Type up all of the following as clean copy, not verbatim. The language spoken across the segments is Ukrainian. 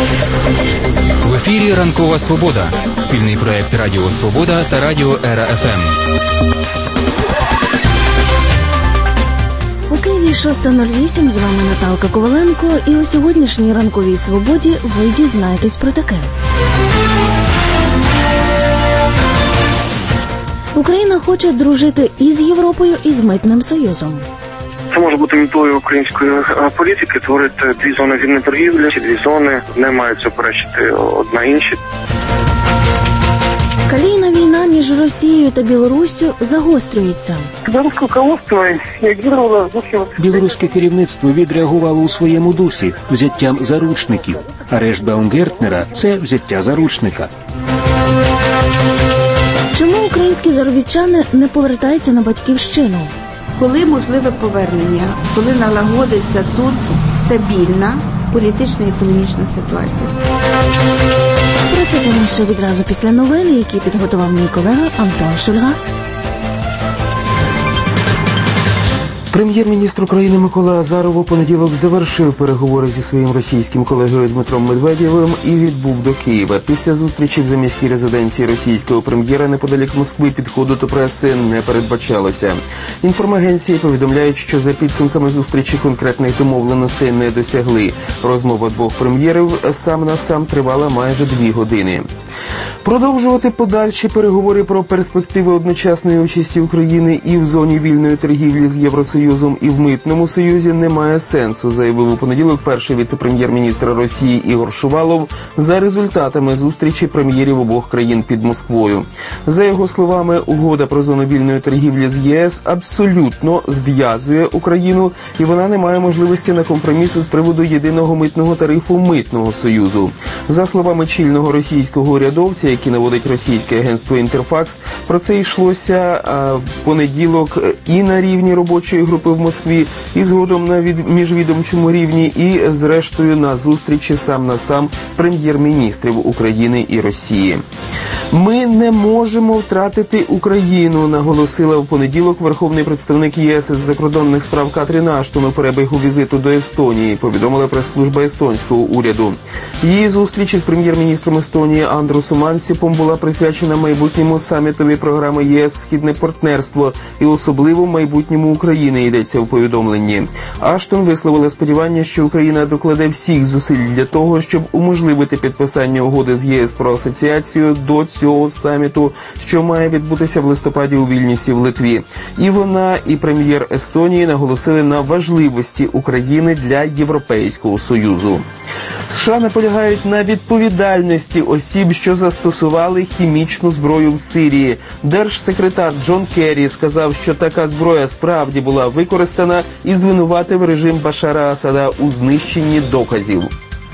В ефірі «Ранкова Свобода» – спільний проєкт Радіо Свобода та Радіо Ера ФМ. У Києві 6:08, з вами Наталка Коваленко, і у сьогоднішній «Ранковій Свободі» ви дізнаєтесь про таке. Україна хоче дружити і з Європою, і з Митним Союзом. Це може бути метою української політики творити дві зони вільної торгівлі. Ці дві зони не мають суперечити одна іншій. Калійна війна між Росією та Білоруссю загострюється. Білоруське керівництво реагувало зовсім... Білоруське керівництво відреагувало у своєму дусі взяттям заручників. Арешт Баумгартнера – це взяття заручника. Чому українські заробітчани не повертаються на батьківщину? Коли можливе повернення, коли налагодиться тут стабільна політична і економічна ситуація. Про це більше відразу після новин, які підготував мій колега Антон Шульга. Прем'єр-міністр України Микола Азаров у понеділок завершив переговори зі своїм російським колегою Дмитром Медведєвим і відбув до Києва. Після зустрічі в заміській резиденції російського прем'єра неподалік Москви підходу до преси не передбачалося. Інформагенції повідомляють, що за підсумками зустрічі конкретних домовленостей не досягли. Розмова двох прем'єрів сам на сам тривала майже 2 години. Продовжувати подальші переговори про перспективи одночасної участі України і в зоні вільної торгівлі з Євросоюзом, і в Митному Союзі немає сенсу, заявив у понеділок перший віце-прем'єр-міністр Росії Ігор Шувалов за результатами зустрічі прем'єрів обох країн під Москвою. За його словами, угода про зону вільної торгівлі з ЄС абсолютно зв'язує Україну, і вона не має можливості на компроміси з приводу єдиного митного тарифу Митного Союзу. За словами чільного російського урядовця, які наводить російське агентство «Інтерфакс», про це йшлося в понеділок і на рівні робочої групи в Москві, і згодом на міжвідомчому рівні, і зрештою на зустрічі сам на сам прем'єр-міністрів України і Росії. «Ми не можемо втратити Україну», наголосила в понеділок верховний представник ЄС із закордонних справ Катрін Аштон у перебігу візиту до Естонії, повідомила прес-служба естонського уряду. Її зустріч із прем'єр-міністром Естонії Андрусом Ансіпом була присвячена майбутньому самітові програми ЄС «Східне партнерство» і особливо майбутньому України, йдеться в повідомленні. Аштон висловила сподівання, що Україна докладе всіх зусиль для того, щоб уможливити підписання угоди з ЄС про асоціацію до цього саміту, що має відбутися в листопаді у Вільнюсі в Литві. І вона, і прем'єр Естонії наголосили на важливості України для Європейського Союзу. США наполягають на відповідальності осіб, що застосували хімічну зброю в Сирії. Держсекретар Джон Керрі сказав, що така зброя справді була використана, і звинуватив режим Башара Асада у знищенні доказів.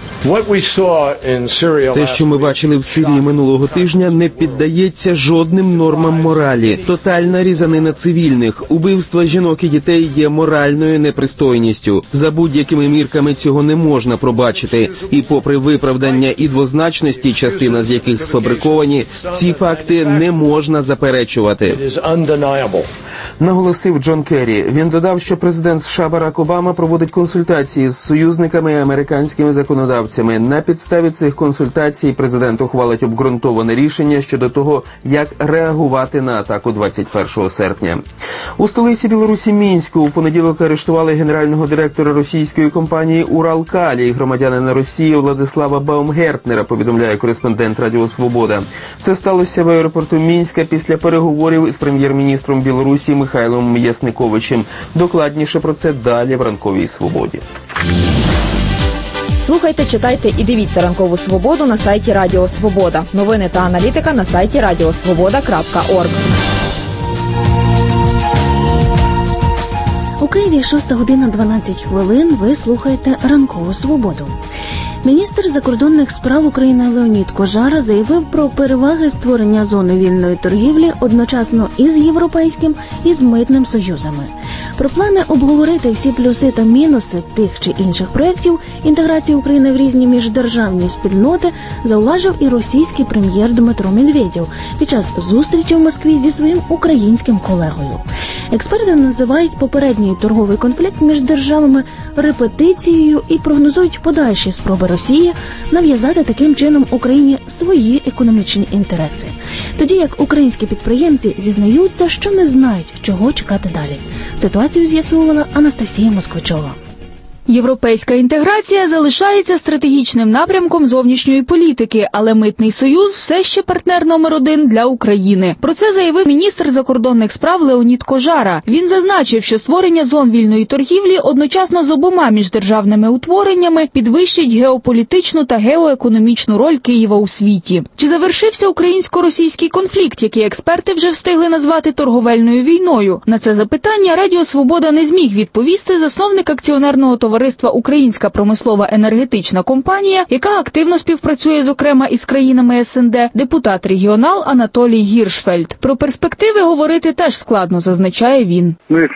Те, що ми бачили в Сирії минулого тижня, не піддається жодним нормам моралі. Тотальна різанина цивільних, убивства жінок і дітей є моральною непристойністю. За будь-якими мірками цього не можна пробачити. І попри виправдання і двозначності, частина з яких сфабриковані, ці факти не можна заперечувати. Наголосив Джон Керрі. Він додав, що президент США Барак Обама проводить консультації з союзниками і американськими законодавцями. На підставі цих консультацій президент ухвалить обґрунтоване рішення щодо того, як реагувати на атаку 21 серпня. У столиці Білорусі Мінську у понеділок арештували генерального директора російської компанії «Уралкалій», громадянина Росії Владислава Баумгартнера, повідомляє кореспондент Радіо Свобода. Це сталося в аеропорту Мінська після переговорів із прем'єр-міністром Білорусі Михайлом М'ясниковичем. Докладніше про це далі в «Ранковій Свободі». Слухайте, читайте і дивіться «Ранкову Свободу» на сайті Радіо Свобода. Новини та аналітика на сайті radiosvoboda.org. У Києві 6:12. Ви слухаєте «Ранкову Свободу». Міністр закордонних справ України Леонід Кожара заявив про переваги створення зони вільної торгівлі одночасно із Європейським і з Митним Союзами. Про плани обговорити всі плюси та мінуси тих чи інших проєктів інтеграції України в різні міждержавні спільноти зауважив і російський прем'єр Дмитро Медведєв під час зустрічі в Москві зі своїм українським колегою. Експерти називають попередній торговий конфлікт між державами репетицією і прогнозують подальші спроби Росії нав'язати таким чином Україні свої економічні інтереси. Тоді як українські підприємці зізнаються, що не знають, чого чекати далі. Ситуацію з'ясовувала Анастасія Москвичова. Європейська інтеграція залишається стратегічним напрямком зовнішньої політики, але Митний союз все ще партнер номер 1 для України. Про це заявив міністр закордонних справ Леонід Кожара. Він зазначив, що створення зон вільної торгівлі одночасно з обома міждержавними утвореннями підвищить геополітичну та геоекономічну роль Києва у світі. Чи завершився українсько-російський конфлікт, який експерти вже встигли назвати торговельною війною? На це запитання Радіо Свобода не зміг відповісти засновник акціонерного товариства «Українська промислова енергетична компанія», яка активно співпрацює, зокрема, із країнами СНД, депутат-регіонал Анатолій Гіршфельд. Про перспективи говорити теж складно, зазначає він.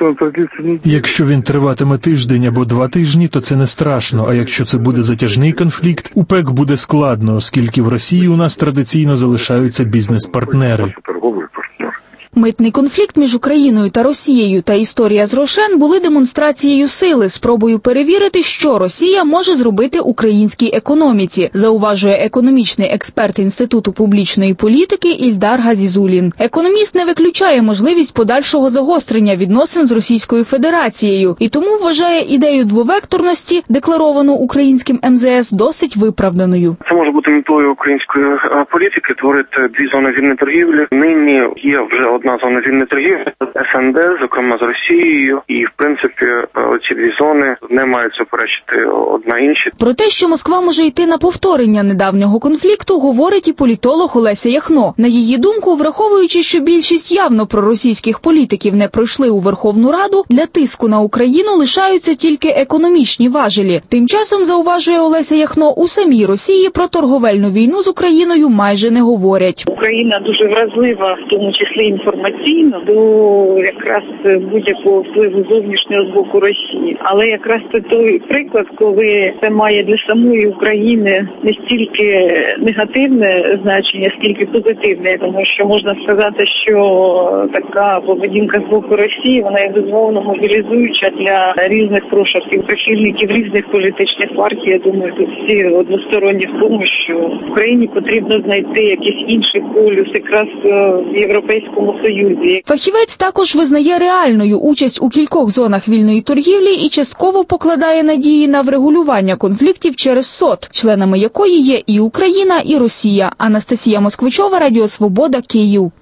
Якщо він триватиме тиждень або 2 тижні, то це не страшно, а якщо це буде затяжний конфлікт, УПЕК буде складно, оскільки в Росії у нас традиційно залишаються бізнес-партнери. Митний конфлікт між Україною та Росією та історія з Рошен були демонстрацією сили, спробою перевірити, що Росія може зробити українській економіці, зауважує економічний експерт Інституту публічної політики Ільдар Газізулін. Економіст не виключає можливість подальшого загострення відносин з Російською Федерацією і тому вважає ідею двовекторності, декларовану українським МЗС, досить виправданою. Це може бути метою української політики творити 2 зони вільної торгівлі. Нині є вже одна зона вільної торгівлі СНД, зокрема з Росією, і в принципі ці 2 зони не мають суперечити одна іншій. Про те, що Москва може йти на повторення недавнього конфлікту, говорить і політолог Олеся Яхно. На її думку, враховуючи, що більшість явно проросійських політиків не пройшли у Верховну Раду, для тиску на Україну лишаються тільки економічні важелі. Тим часом, зауважує Олеся Яхно, у самій Росії про торговельну війну з Україною майже не говорять. Україна дуже вразлива, в тому числі інформаційно, до якраз будь-якого впливу зовнішнього з боку Росії. Але якраз це той приклад, коли це має для самої України не стільки негативне значення, скільки позитивне. Тому що можна сказати, що така поведінка з боку Росії, вона є безумовно мобілізуюча для різних прошарків, прихильників різних політичних партій. Я думаю, тут всі односторонні в тому, що Україні потрібно знайти якийсь інший полюс якраз в Європейському Союзі. Фахівець також визнає реальною участь у кількох зонах вільної торгівлі і частково покладає надії на врегулювання конфліктів через СОТ, членами якої є і Україна, і Росія. Анастасія Москвичова, Радіо Свобода, Київ.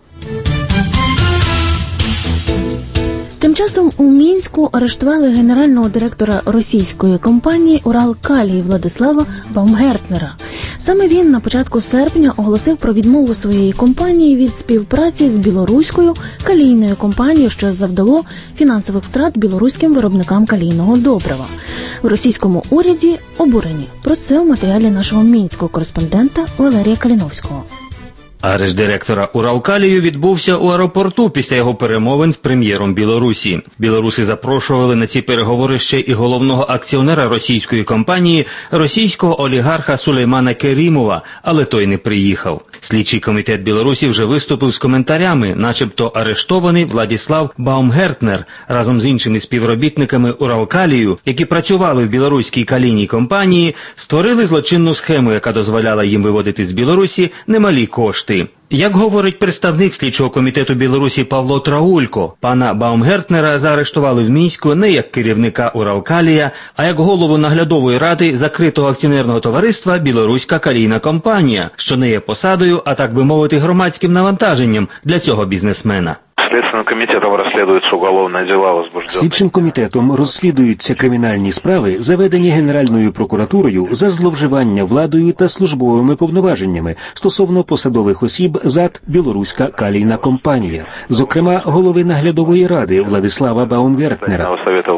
Тим часом у Мінську арештували генерального директора російської компанії «Уралкалій» Владислава Баумгертнера. Саме він на початку серпня оголосив про відмову своєї компанії від співпраці з білоруською калійною компанією, що завдало фінансових втрат білоруським виробникам калійного добрива. В російському уряді обурені. Про це у матеріалі нашого мінського кореспондента Валерія Каліновського. Арешт директора «Уралкалію» відбувся у аеропорту після його перемовин з прем'єром Білорусі. Білоруси запрошували на ці переговори ще і головного акціонера російської компанії, російського олігарха Сулеймана Керімова, але той не приїхав. Слідчий комітет Білорусі вже виступив з коментарями, начебто арештований Владислав Баумгертнер разом з іншими співробітниками «Уралкалію», які працювали в білоруській калійній компанії, створили злочинну схему, яка дозволяла їм виводити з Білорусі немалі кошти. Як говорить представник слідчого комітету Білорусі Павло Траулько, пана Баумгертнера заарештували в Мінську не як керівника «Уралкалія», а як голову наглядової ради закритого акціонерного товариства «Білоруська калійна компанія», що не є посадою, а так би мовити, громадським навантаженням для цього бізнесмена. Слідчим комітетом розслідуються кримінальні справи, заведені Генеральною прокуратурою за зловживання владою та службовими повноваженнями стосовно посадових осіб ЗАД «Білоруська калійна компанія», зокрема голови наглядової ради Владислава Баумгертнера.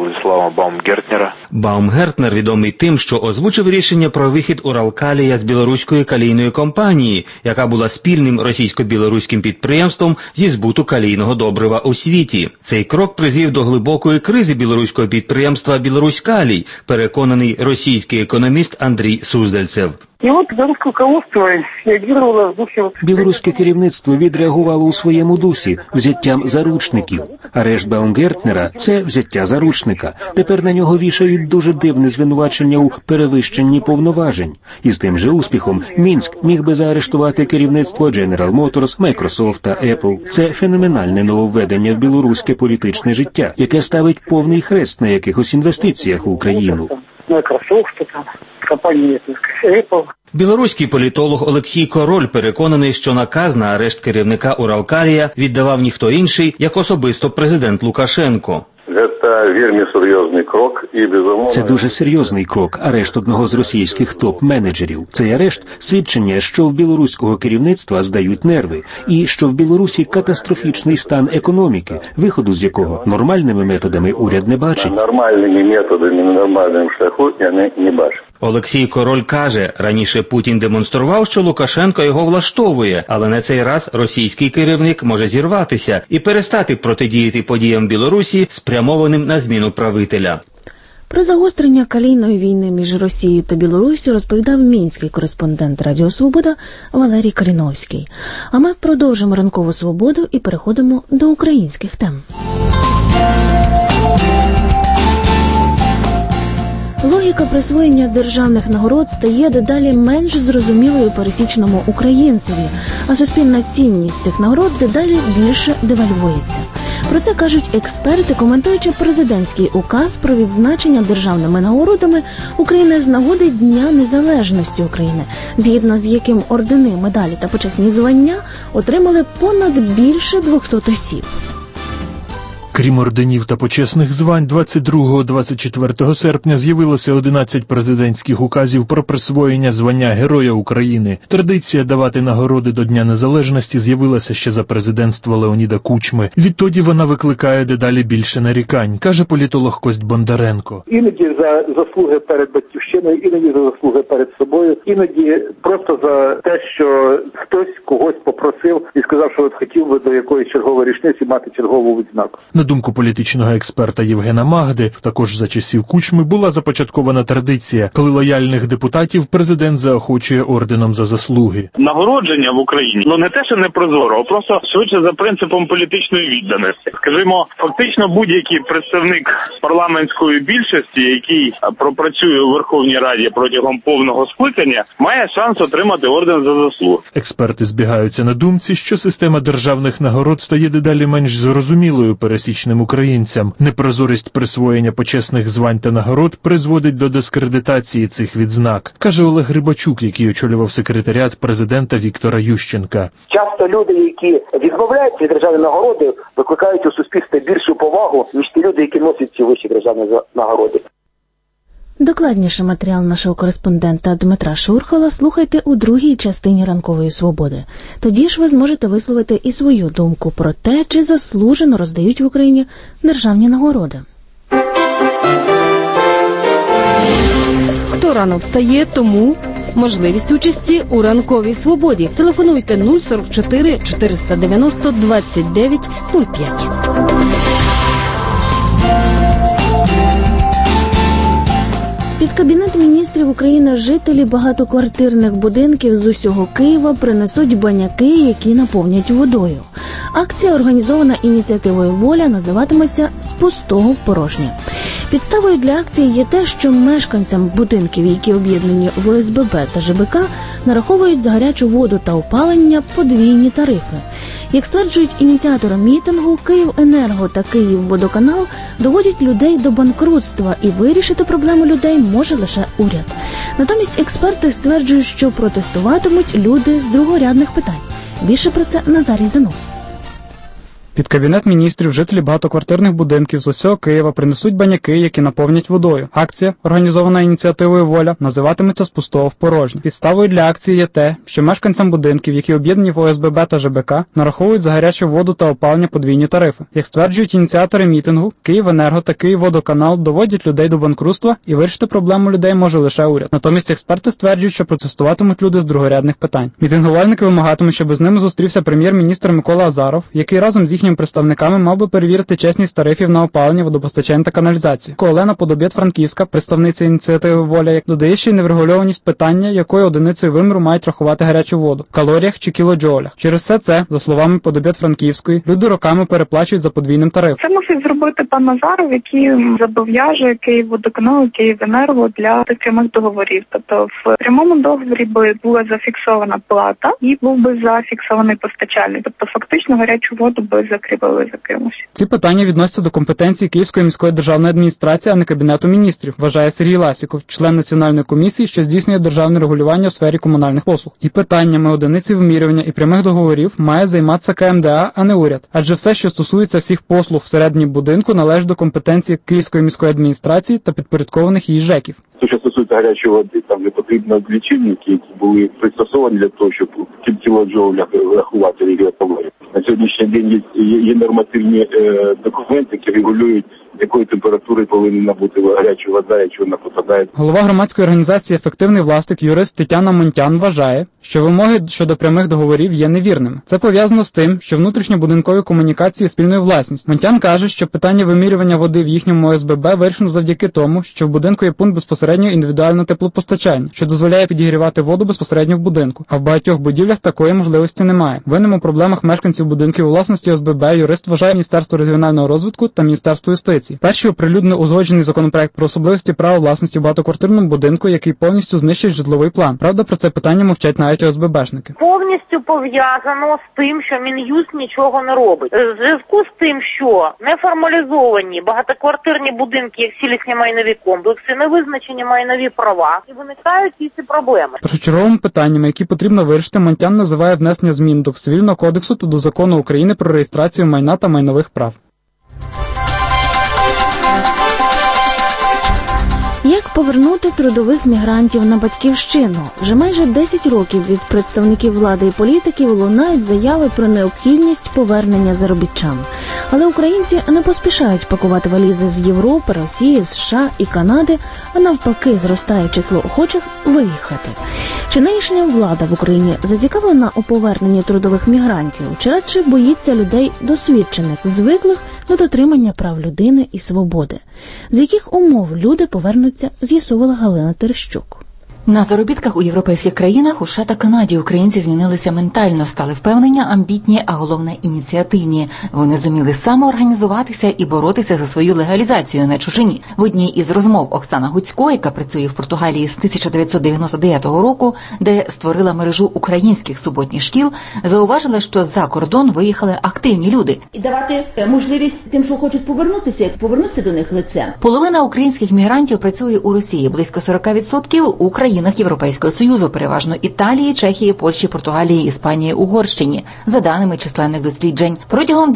Баумгертнер відомий тим, що озвучив рішення про вихід «Уралкалія» з білоруської калійної компанії, яка була спільним російсько-білоруським підприємством зі збуту калійного біодобрива у світі. Цей крок призвів до глибокої кризи білоруського підприємства «Білоруськалій», переконаний російський економіст Андрій Суздальцев. І от білоруське руководство реагувало в духі... Білоруське керівництво відреагувало у своєму дусі взяттям заручників. Арешт Баумгартнера – це взяття заручника. Тепер на нього вішають дуже дивне звинувачення у перевищенні повноважень. І з тим же успіхом Мінськ міг би заарештувати керівництво General Motors, Microsoft та Apple. Це феноменальне нововведення в білоруське політичне життя, яке ставить повний хрест на якихось інвестиціях в Україну. Microsoft, компанії Apple. Білоруський політолог Олексій Король переконаний, що наказ на арешт керівника Уралкалія віддавав ніхто інший, як особисто президент Лукашенко. Це дуже серйозний крок, арешт одного з російських топ-менеджерів. Цей арешт – свідчення, що в білоруського керівництва здають нерви, і що в Білорусі катастрофічний стан економіки, виходу з якого нормальними методами уряд не бачить. Нормальними методами, на нормальному шляху не бачить. Олексій Король каже, раніше Путін демонстрував, що Лукашенко його влаштовує, але на цей раз російський керівник може зірватися і перестати протидіяти подіям Білорусі, спрямованим на зміну правителя. Про загострення калійної війни між Росією та Білоруссю розповідав мінський кореспондент Радіо Свобода Валерій Каліновський. А ми продовжимо ранкову свободу і переходимо до українських тем. Логіка присвоєння державних нагород стає дедалі менш зрозумілою пересічному українцеві, а суспільна цінність цих нагород дедалі більше девальвується. Про це кажуть експерти, коментуючи президентський указ про відзначення державними нагородами України з нагоди Дня Незалежності України, згідно з яким ордени, медалі та почесні звання отримали понад більше 200 осіб. Крім орденів та почесних звань, 22-24 серпня з'явилося 11 президентських указів про присвоєння звання Героя України. Традиція давати нагороди до Дня Незалежності з'явилася ще за президентства Леоніда Кучми. Відтоді вона викликає дедалі більше нарікань, каже політолог Кость Бондаренко. Іноді за заслуги перед батьківщиною, іноді за заслуги перед собою, іноді просто за те, що хтось когось попросив і сказав, що от хотів би до якоїсь чергової річниці мати чергову відзнаку. На думку політичного експерта Євгена Магди, також за часів Кучми була започаткована традиція, коли лояльних депутатів президент заохочує орденом за заслуги. Нагородження в Україні, не те, що не прозоро, а просто швидше за принципом політичної відданості. Скажімо, фактично будь-який представник парламентської більшості, який пропрацює у Верховній Раді протягом повного скликання, має шанс отримати орден за заслуги. Експерти збігаються на думці, що система державних нагород стає дедалі менш зрозумілою пересічним українцям. Непрозорість присвоєння почесних звань та нагород призводить до дискредитації цих відзнак, каже Олег Рибачук, який очолював секретаріат президента Віктора Ющенка. Часто люди, які відмовляються від державної нагороди, викликають у суспільстві більшу повагу, ніж ті люди, які носять ці вищі державні нагороди. Докладніше матеріал нашого кореспондента Дмитра Шурхола слухайте у другій частині «Ранкової свободи». Тоді ж ви зможете висловити і свою думку про те, чи заслужено роздають в Україні державні нагороди. Хто рано встає, тому можливість участі у «Ранковій свободі». Телефонуйте 044 490 29 05. Під Кабінет міністрів України жителі багатоквартирних будинків з усього Києва принесуть баняки, які наповнять водою. Акція, організована ініціативою «Воля», називатиметься «З пустого в порожнє». Підставою для акції є те, що мешканцям будинків, які об'єднані в ОСББ та ЖБК, нараховують за гарячу воду та опалення подвійні тарифи. Як стверджують ініціатори мітингу, «Київенерго» та «Київводоканал» доводять людей до банкрутства, і вирішити проблему людей може лише уряд. Натомість експерти стверджують, що протестуватимуть люди з другорядних питань. Більше про це Назарій Занос. Під Кабінет міністрів жителі багатоквартирних будинків з усього Києва принесуть баняки, які наповнять водою. Акція, організована ініціативою «Воля», називатиметься «З пустого в порожнє». Підставою для акції є те, що мешканцям будинків, які об'єднані в ОСББ та ЖБК, нараховують за гарячу воду та опалення подвійні тарифи. Як стверджують ініціатори мітингу, «Київенерго» та «Київводоканал» доводять людей до банкрутства, і вирішити проблему людей може лише уряд. Натомість експерти стверджують, що протестуватимуть люди з другорядних питань. Мітингувальники вимагатимуть, щоб з ними зустрівся прем'єр-міністр Микола Азаров, який разом з їхніми їхніми представниками мав би перевірити чесність тарифів на опалення, водопостачання та каналізацію. Олена Подобєт-Франківська, представниця ініціативи «Воля», додає ще й неврегульованість питання, якою одиницею виміру мають рахувати гарячу воду – в калоріях чи кілоджоулях. Через все це, за словами Подобєт-Франківської, люди роками переплачують за подвійним тарифом. Це мусить зробити пан Назаров, який зобов'яже Київводоканал, Київенерго для таких прямих договорів. Тобто в прямому договорі би була зафіксована плата і був би зафіксований постачальник. Тобто фактично гарячу воду би закріпили за кимось. Ці питання відносяться до компетенції Київської міської державної адміністрації, а не Кабінету міністрів, вважає Сергій Ласіков, член Національної комісії, що здійснює державне регулювання у сфері комунальних послуг. І питаннями одиниці вимірювання і прямих договорів має займатися КМДА, а не уряд. Адже все, що стосується всіх послуг всередині будинку, належить до компетенції Київської міської адміністрації та підпорядкованих її ЖЕКів. Що стосується гарячої води, там не потрібно лічильники, які були пристосовані для того, щоб в кілоджоулях рахувати регіотоварів. На сьогоднішній день є нормативні документи, які регулюють, якої температури повинна бути гаряча вода, якщо вона попадає. Голова громадської організації «Ефективний власник» юрист Тетяна Монтян вважає, що вимоги щодо прямих договорів є невірними. Це пов'язано з тим, що внутрішньобудинкові комунікації – спільною власністю. Монтян каже, що питання вимірювання води в їхньому ОСББ вирішено завдяки тому, що в будинку є пункт безпосереднього індивідуального теплопостачання, що дозволяє підігрівати воду безпосередньо в будинку. А в багатьох будівлях такої можливості немає. Винним у проблемах мешканців будинків у власності ОСББ юрист вважає Міністерство регіонального розвитку та Міністерство юстиції. Перші оприлюднили узгоджений законопроект про особливості права власності в багатоквартирному будинку, який повністю знищить житловий план. Правда, про це питання мовчать навіть ОСББшники. Повністю пов'язано з тим, що Мін'юст нічого не робить. В зв'язку з тим, що не формалізовані багатоквартирні будинки, як цілісні майнові комплекси, не визначені майнові права, і виникають ці проблеми. Першочерговими питаннями, які потрібно вирішити, Монтян називає внесення змін до Цивільного кодексу та до Закону України про реєстрацію майна та майнових прав. Як повернути трудових мігрантів на батьківщину? Вже майже 10 років від представників влади і політиків лунають заяви про необхідність повернення заробітчан. Але українці не поспішають пакувати валізи з Європи, Росії, США і Канади, а навпаки зростає число охочих виїхати. Чи нинішня влада в Україні зацікавлена у поверненні трудових мігрантів? Чи радше боїться людей досвідчених, звиклих до дотримання прав людини і свободи? З яких умов люди повернуться, з'ясувала Галина Терещук. На заробітках у європейських країнах, у США та Канаді, українці змінилися ментально, стали впевнені, амбітні, а головне ініціативні. Вони зуміли самоорганізуватися і боротися за свою легалізацію на чужині. В одній із розмов Оксана Гуцько, яка працює в Португалії з 1999 року, де створила мережу українських суботніх шкіл, зауважила, що за кордон виїхали активні люди. І давати можливість тим, що хочуть повернутися до них лицем. Половина українських мігрантів працює у Росії, близько 40% у країнах Європейського Союзу, переважно Італії, Чехії, Польщі, Португалії, Іспанії, Угорщині, за даними численних досліджень. Протягом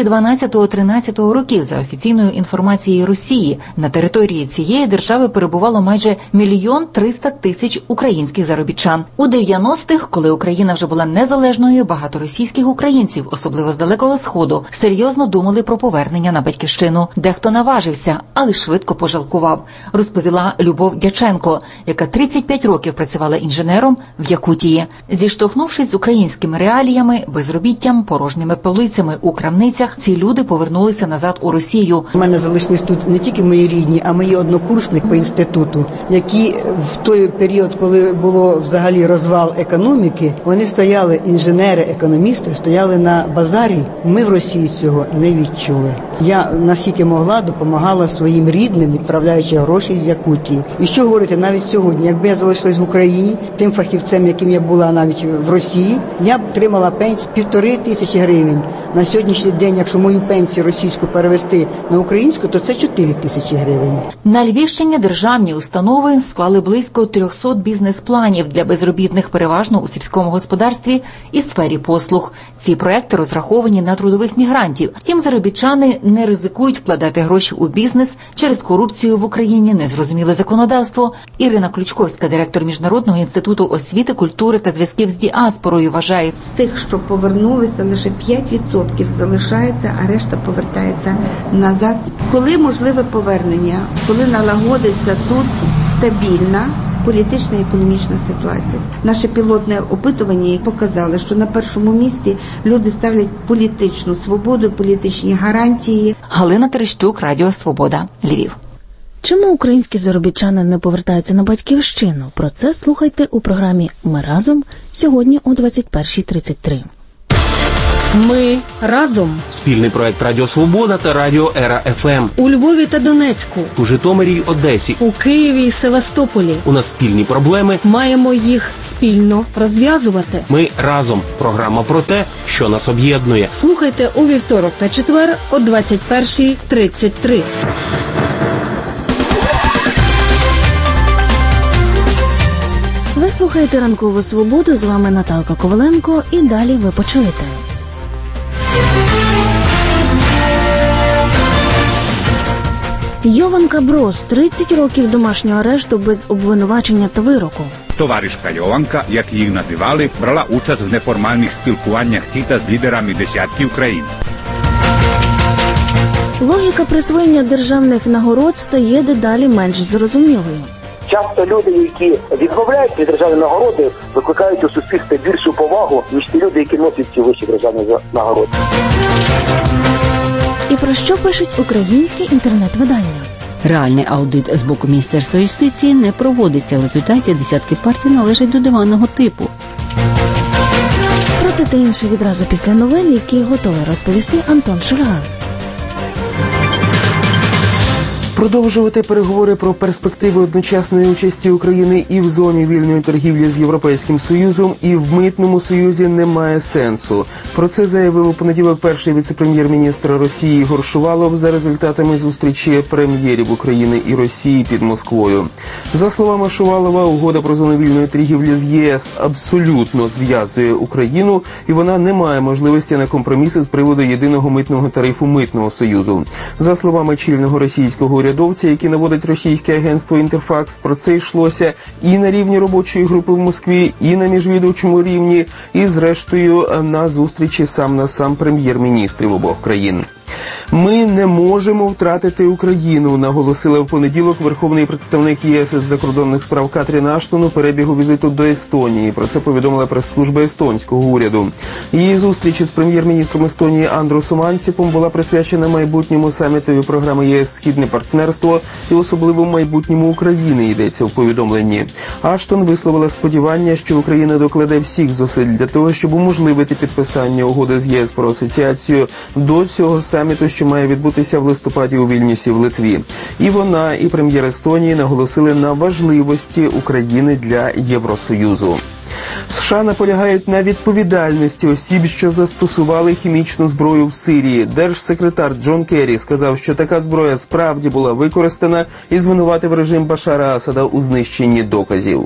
2012-13 років, за офіційною інформацією Росії, на території цієї держави перебувало майже 1 300 000 українських заробітчан. У 90-х, коли Україна вже була незалежною, багато російських українців, особливо з Далекого Сходу, серйозно думали про повернення на батьківщину. Дехто наважився, але швидко пожалкував, розповіла Любов Дяченко, яка 35 років працювала інженером в Якутії. Зіштовхнувшись з українськими реаліями, безробіттям, порожніми полицями у крамницях, ці люди повернулися назад у Росію. У мене залишились тут не тільки мої рідні, а мої однокурсники по інституту, які в той період, коли було взагалі розвал економіки, вони стояли, інженери, економісти, стояли на базарі. Ми в Росії цього не відчули. Я, наскільки могла, допомагала своїм рідним, відправляючи гроші з Якутії. І що говорити, навіть сьогодні, якби я залишилась в Україні, тим фахівцем, яким я була навіть в Росії, я б отримала пенсію 1500 гривень. На сьогоднішній день, якщо мою пенсію російську перевести на українську, то це 4000 гривень. На Львівщині державні установи склали близько 300 бізнес-планів для безробітних, переважно у сільському господарстві і сфері послуг. Ці проекти розраховані на трудових мігрантів. Втім, заробітчани не ризикують вкладати гроші у бізнес через корупцію в Україні, незрозуміле законодавство. Ірина Ключковська, директор Міжнародного інституту освіти, культури та зв'язків з діаспорою, вважає, з тих, що повернулися, лише 5% залишається, а решта повертається назад. Коли можливе повернення? Коли налагодиться тут стабільна політична і економічна ситуація. Наше пілотне опитування показало, що на першому місці люди ставлять політичну свободу, політичні гарантії. Галина Терещук, Радіо Свобода, Львів. Чому українські заробітчани не повертаються на батьківщину? Про це слухайте у програмі «Ми разом» сьогодні о 21:33. Ми разом. Спільний проект Радіо Свобода та Радіо Ера ФМ. У Львові та Донецьку. У Житомирі й Одесі. У Києві і Севастополі. У нас спільні проблеми. Маємо їх спільно розв'язувати. Ми разом. Програма про те, що нас об'єднує. Слухайте у вівторок та четвер о 21:33. Ви слухаєте «Ранкову свободу», з вами Наталка Коваленко, і далі ви почуєте. Йован Каброс, 30 років домашнього арешту без обвинувачення та вироку. Товаришка Йованка, як її називали, брала участь в неформальних спілкуваннях Тіта з лідерами десятків країн. Логіка присвоєння державних нагород стає дедалі менш зрозумілою. Часто люди, які відмовляють від державної нагороди, викликають у суспільстві більшу повагу, ніж ті люди, які носять ці вищі державні нагороди. І про що пишуть українські інтернет-видання? Реальний аудит з боку Міністерства юстиції не проводиться. В результаті десятки партій належать до диванного типу. Про це та інше відразу після новин, які готовий розповісти Антон Шурга. Продовжувати переговори про перспективи одночасної участі України і в зоні вільної торгівлі з Європейським Союзом, і в Митному Союзі немає сенсу. Про це заявив у понеділок перший віце-прем'єр-міністр Росії Ігор Шувалов за результатами зустрічі прем'єрів України і Росії під Москвою. За словами Шувалова, угода про зону вільної торгівлі з ЄС абсолютно зв'язує Україну, і вона не має можливості на компроміси з приводу єдиного митного тарифу Митного Союзу. За словами чільного російського урядовця, які наводить російське агентство «Інтерфакс», про це йшлося і на рівні робочої групи в Москві, і на міжвідомчому рівні, і зрештою на зустрічі сам на сам прем'єр-міністрів обох країн. «Ми не можемо втратити Україну», наголосила в понеділок верховний представник ЄС із закордонних справ Катрін Аштон у перебігу візиту до Естонії. Про це повідомила прес-служба естонського уряду. Її зустріч із прем'єр-міністром Естонії Андрусом Ансіпом була присвячена майбутньому самітові програми ЄС «Східне партнерство» і особливо майбутньому України, йдеться в повідомленні. Аштон висловила сподівання, що Україна докладе всіх зусиль для того, щоб уможливити підписання угоди з ЄС про асоціацію до цього саміту, що має відбутися в листопаді у Вільнюсі в Литві. І вона, і прем'єр Естонії наголосили на важливості України для Євросоюзу. США наполягають на відповідальності осіб, що застосували хімічну зброю в Сирії. Держсекретар Джон Керрі сказав, що така зброя справді була використана, і звинуватив режим Башара Асада у знищенні доказів.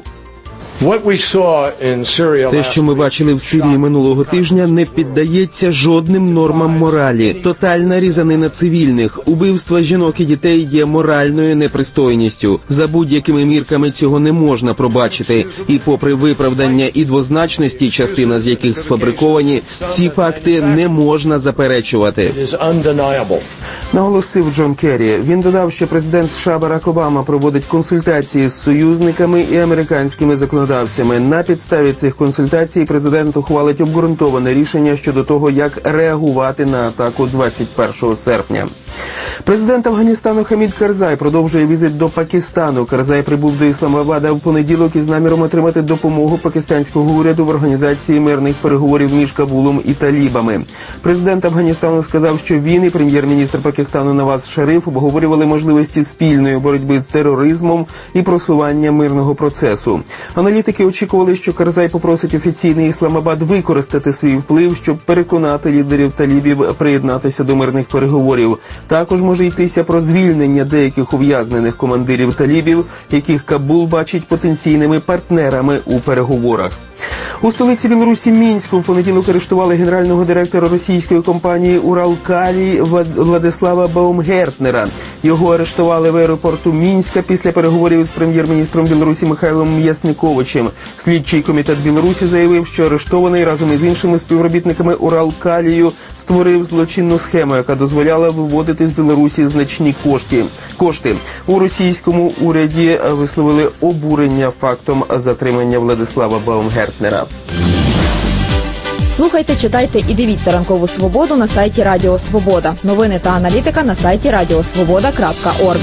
Те, що ми бачили в Сирії минулого тижня, не піддається жодним нормам моралі. Тотальна різанина цивільних, убивства жінок і дітей є моральною непристойністю. За будь-якими мірками цього не можна пробачити. І попри виправдання і двозначності, частина з яких сфабриковані, ці факти не можна заперечувати. Наголосив Джон Керрі. Він додав, що президент США Барак Обама проводить консультації з союзниками і американськими законодавцями. На підставі цих консультацій президент ухвалить обґрунтоване рішення щодо того, як реагувати на атаку 21 серпня. Президент Афганістану Хамід Карзай продовжує візит до Пакистану. Карзай прибув до Ісламабада в понеділок із наміром отримати допомогу пакистанського уряду в організації мирних переговорів між Кабулом і талібами. Президент Афганістану сказав, що він і прем'єр-міністр Пакистану Наваз Шариф обговорювали можливості спільної боротьби з тероризмом і просування мирного процесу. Аналітики очікували, що Карзай попросить офіційний Ісламабад використати свій вплив, щоб переконати лідерів талібів приєднатися до мирних переговорів. Також може йтися про звільнення деяких ув'язнених командирів талібів, яких Кабул бачить потенційними партнерами у переговорах. У столиці Білорусі Мінську в понеділок арештували генерального директора російської компанії «Уралкалій» Владислава Баумгертнера. Його арештували в аеропорту Мінська після переговорів з прем'єр-міністром Білорусі Михайлом М'ясниковичем. Слідчий комітет Білорусі заявив, що арештований разом із іншими співробітниками «Уралкалію» створив злочинну схему, яка дозволяла виводити з Білорусі значні кошти. У російському уряді висловили обурення фактом затримання Владислава Баумгертнера. Слухайте, читайте і дивіться «Ранкову Свободу» на сайті Радіо Свобода. Новини та аналітика на сайті radiosvoboda.org.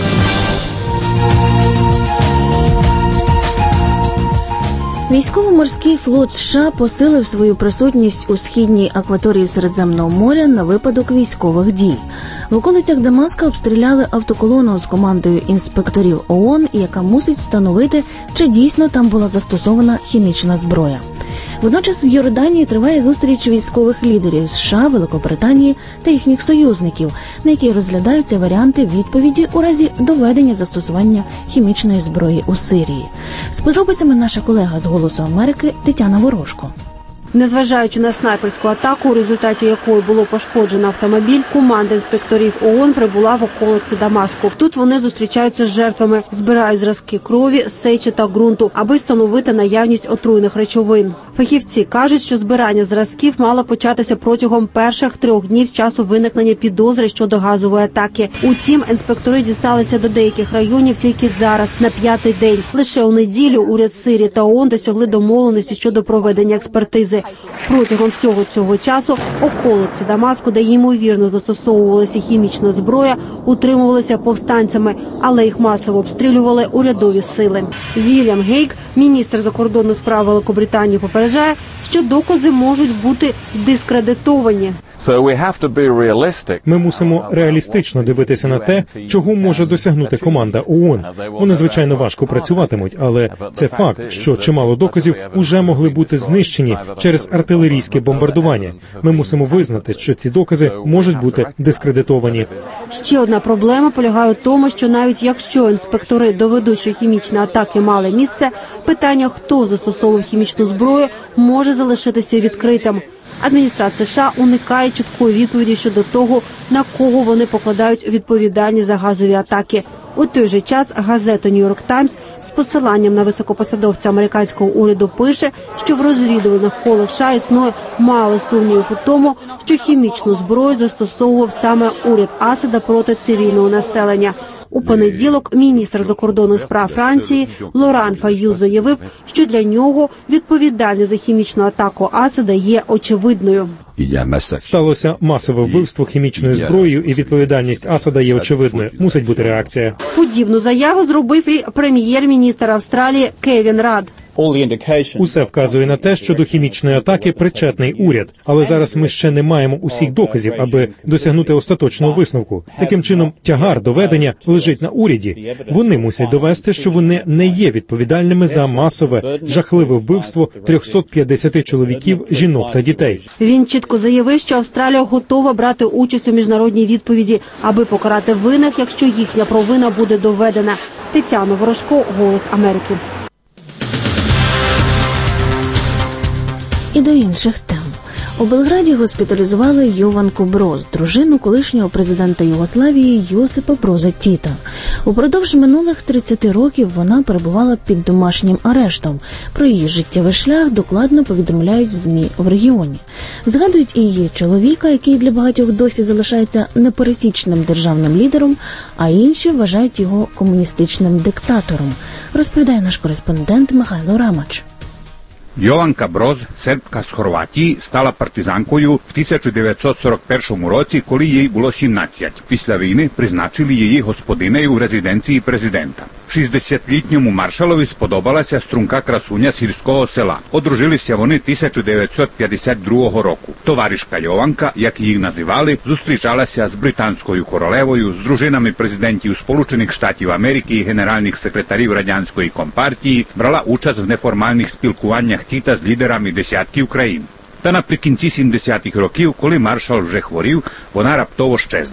Військово-морський флот США посилив свою присутність у східній акваторії Середземного моря на випадок військових дій. В околицях Дамаска обстріляли автоколону з командою інспекторів ООН, яка мусить встановити, чи дійсно там була застосована хімічна зброя. Водночас в Йорданії триває зустріч військових лідерів США, Великобританії та їхніх союзників, на якій розглядаються варіанти відповіді у разі доведення застосування хімічної зброї у Сирії. З подробицями наша колега з «Голосу Америки» Тетяна Ворожко. Незважаючи на снайперську атаку, у результаті якої було пошкоджено автомобіль, команда інспекторів ООН прибула в околиці Дамаску. Тут вони зустрічаються з жертвами, збирають зразки крові, сечі та ґрунту, аби встановити наявність отруйних речовин. Фахівці кажуть, що збирання зразків мало початися протягом перших 3 днів з часу виникнення підозри щодо газової атаки. Утім, інспектори дісталися до деяких районів тільки зараз, на 5-й день. Лише у неділю уряд Сирії та ООН досягли домовленості щодо проведення експертизи. Протягом всього цього часу околиці Дамаску, де ймовірно застосовувалася хімічна зброя, утримувалися повстанцями, але їх масово обстрілювали урядові сили. Вільям Гейк, міністр закордонних справ Великобританії, попереджає, що докази можуть бути дискредитовані. Ми мусимо реалістично дивитися на те, чого може досягнути команда ООН. Вони, звичайно, важко працюватимуть, але це факт, що чимало доказів уже могли бути знищені через артилерійське бомбардування. Ми мусимо визнати, що ці докази можуть бути дискредитовані. Ще одна проблема полягає у тому, що навіть якщо інспектори доведуть, що хімічні атаки мали місце, питання, хто застосовував хімічну зброю, може залишитися відкритим. Адміністрація США уникає чіткої відповіді щодо того, на кого вони покладають відповідальність за газові атаки. У той же час газета «Нью-Йорк Таймс» з посиланням на високопосадовця американського уряду пише, що в розвідувальних колах США існує мало сумнівів у тому, що хімічну зброю застосовував саме уряд Асада проти цивільного населення. У понеділок міністр закордонних справ Франції Лоран Фаю заявив, що для нього відповідальність за хімічну атаку Асада є очевидною. Сталося масове вбивство хімічною зброєю, і відповідальність Асада є очевидною. Мусить бути реакція. Подібну заяву зробив і прем'єр-міністр Австралії Кевін Рад. Усе вказує на те, що до хімічної атаки причетний уряд. Але зараз ми ще не маємо усіх доказів, аби досягнути остаточного висновку. Таким чином, тягар доведення лежить на уряді. Вони мусять довести, що вони не є відповідальними за масове, жахливе вбивство 350 чоловіків, жінок та дітей. Він чітко заявив, що Австралія готова брати участь у міжнародній відповіді, аби покарати винних, якщо їхня провина буде доведена. Тетяна Ворожко, «Голос Америки». І до інших тем. У Белграді госпіталізували Йованку Броз, дружину колишнього президента Югославії Йосипа Броза Тіта. Упродовж минулих 30 років вона перебувала під домашнім арештом. Про її життєвий шлях докладно повідомляють ЗМІ в регіоні. Згадують і її чоловіка, який для багатьох досі залишається непересічним державним лідером, а інші вважають його комуністичним диктатором, розповідає наш кореспондент Михайло Рамач. Jovanka Broz, сербка з Хорватії, стала партизанкою в 1941 році, коли їй було 17. Після війни призначили її господинею в резиденції президента. 60-літньому маршалові сподобалася струнка красуня з гірського села. Одружилися вони 1952 року. Товаришка Йованка, як її називали, зустрічалася з британською королевою, з дружинами президентів Сполучених Штатів Америки і генеральних секретарів радянської компартії, брала участь в неформальних спілкуваннях Тіта з лідерами десятків країн. Та наприкінці 70-х років, коли маршал вже хворів, вона раптово щезла.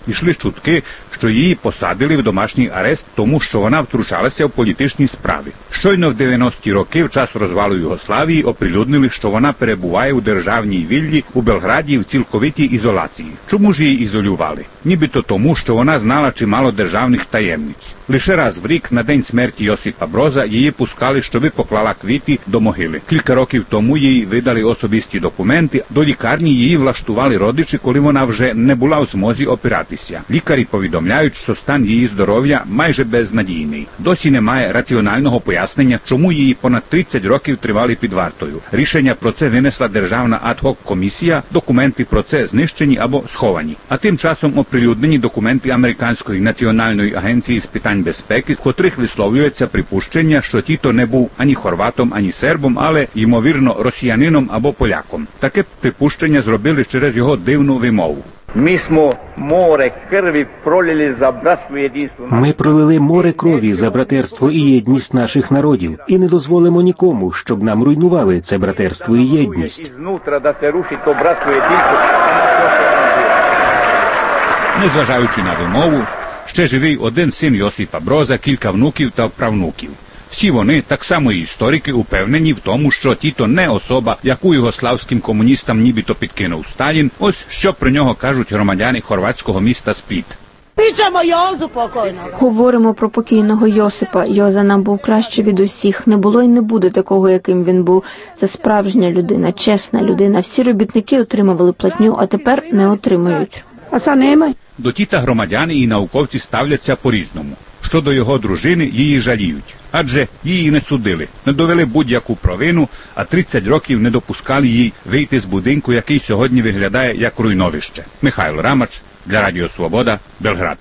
Ішли чутки, що її посадили в домашній арест, тому що вона втручалася в політичні справи. Щойно в 90-ті роки, в час розвалу Югославії, оприлюднили, що вона перебуває у державній віллі у Белграді в цілковитій ізоляції. Чому ж її ізолювали? Нібито тому, що вона знала чимало державних таємниць. Лише раз в рік, на день смерті Йосипа Броза, її пускали, щоби поклала квіти до могили. Кілька років тому їй видали особисті документи, до лікарні її влаштували родичі, коли вона вже не була в змозі опиратися. Лікарі повідомляють, що стан її здоров'я майже безнадійний. Досі немає раціонального пояснення, чому її понад 30 років тривали під вартою. Рішення про це винесла державна ад-хок-комісія, документи про це знищені або сховані. А тим часом оприлюднені документи Американської національної агенції з питань безпеки, в котрих висловлюється припущення, що Тіто не був ані хорватом, ані сербом, але, ймовірно, росіянином або поляком. Таке припущення зробили через його дивну вимову. Ми пролили море крові за братерство і єдність наших народів і не дозволимо нікому, щоб нам руйнували це братерство і єдність. Незважаючи на вимову, ще живий один син Йосипа Броза, кілька внуків та правнуків. Всі вони, так само і історики, упевнені в тому, що Тіто не особа, яку югославським комуністам нібито підкинув Сталін. Ось що про нього кажуть громадяни хорватського міста Спліт. Говоримо про покійного Йосипа. Йоза нам був краще від усіх. Не було і не буде такого, яким він був. Це справжня людина, чесна людина. Всі робітники отримували платню, а тепер не отримують. До Тіта громадяни і науковці ставляться по-різному. Щодо його дружини, її жаліють. Адже її не судили, не довели будь-яку провину, а 30 років не допускали їй вийти з будинку, який сьогодні виглядає як руйновище. Михайло Рамач для Радіо Свобода, Белград.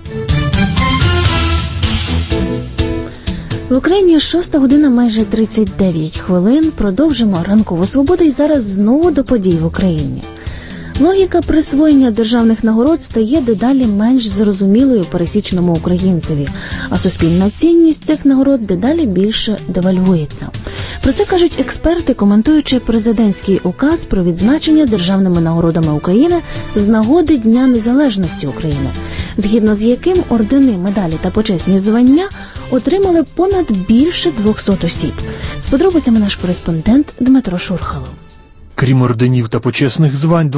В Україні 6 година майже 39 хвилин. Продовжимо ранкову свободу і зараз знову до подій в Україні. Логіка присвоєння державних нагород стає дедалі менш зрозумілою пересічному українцеві, а суспільна цінність цих нагород дедалі більше девальвується. Про це кажуть експерти, коментуючи президентський указ про відзначення державними нагородами України з нагоди Дня Незалежності України, згідно з яким ордени, медалі та почесні звання отримали понад більше 200 осіб. З подробицями наш кореспондент Дмитро Шурхало. Крім орденів та почесних звань,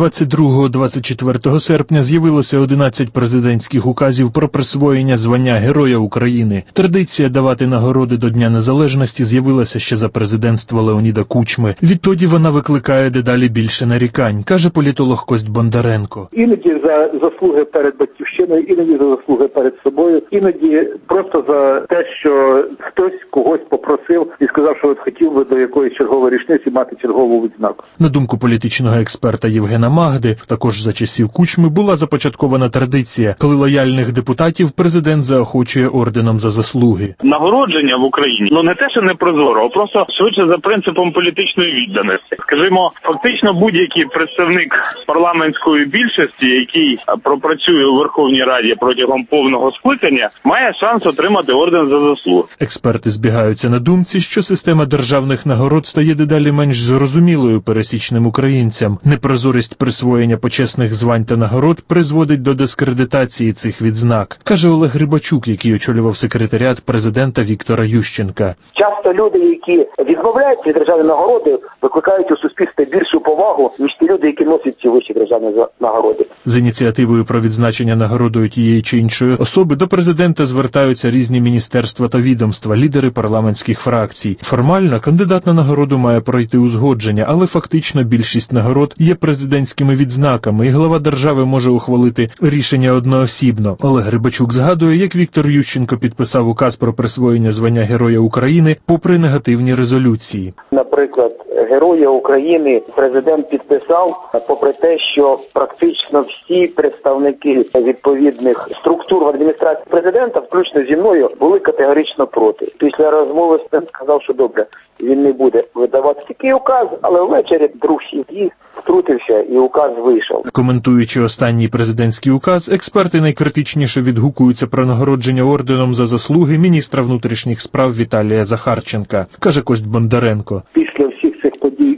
22-24 серпня з'явилося 11 президентських указів про присвоєння звання Героя України. Традиція давати нагороди до Дня Незалежності з'явилася ще за президентства Леоніда Кучми. Відтоді вона викликає дедалі більше нарікань, каже політолог Кость Бондаренко. Іноді за заслуги перед батьківщиною, іноді за заслуги перед собою, іноді просто за те, що хтось когось попросив і сказав, що от хотів би до якоїсь чергової річниці мати чергову відзнаку. На думку політичного експерта Євгена Магди, також за часів Кучми була започаткована традиція, коли лояльних депутатів президент заохочує орденом за заслуги. Нагородження в Україні, не те, що не прозоро, а просто швидше за принципом політичної відданості. Скажімо, фактично будь-який представник парламентської більшості, який пропрацює у Верховній Раді протягом повного скликання, має шанс отримати орден за заслуги. Експерти збігаються на думці, що система державних нагород стає дедалі менш зрозумілою пересічним українцям. Непрозорість присвоєння почесних звань та нагород призводить до дискредитації цих відзнак, каже Олег Рибачук, який очолював секретаріат президента Віктора Ющенка. Часто люди, які відмовляють ці державні нагороди, викликають у суспільстві більшу повагу, ніж ті люди, які носять ці вищі державні нагороди. З ініціативою про відзначення нагородою тієї чи іншої особи до президента звертаються різні міністерства та відомства, лідери парламентських фракцій. Формально кандидат на нагороду має пройти узгодження, але фактично більшість нагород є президентськими відзнаками, і глава держави може ухвалити рішення одноосібно. Олег Рибачук згадує, як Віктор Ющенко підписав указ про присвоєння звання Героя України попри негативні резолюції. Наприклад, Героя України президент підписав, попри те, що практично всі представники відповідних структур в адміністрації президента, включно зі мною, були категорично проти. Після розмови з ним сказав, що добре, він не буде видавати такий указ, але ввечері друг сім'ї втрутився і указ вийшов. Коментуючи останній президентський указ, експерти найкритичніше відгукуються про нагородження орденом за заслуги міністра внутрішніх справ Віталія Захарченка, каже Кость Бондаренко. Після всіх цих подій